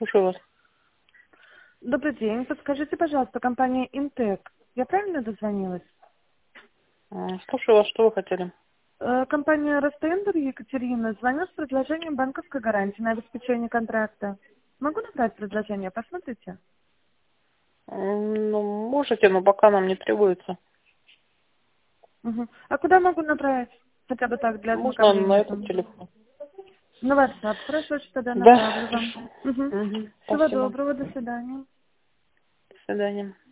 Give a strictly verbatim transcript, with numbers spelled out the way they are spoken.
Слушаю вас. Добрый день. Подскажите, пожалуйста, компания Интек. Я правильно дозвонилась? М, Слушаю вас, что вы хотели? Э, Компания Ростендер Екатерина. Звоню с предложением банковской гарантии на обеспечение контракта. Могу набрать предложение? Посмотрите. М, Ну, можете, но пока нам не требуется. Мгм. А куда могу набрать? Хотя бы так, для Можно на ознакомления этот там. телефон? На WhatsApp. Хорошо, что тогда Да, направлю вам. хорошо. Мгм. Мгм, Всего спасибо. доброго. До свидания. До свидания.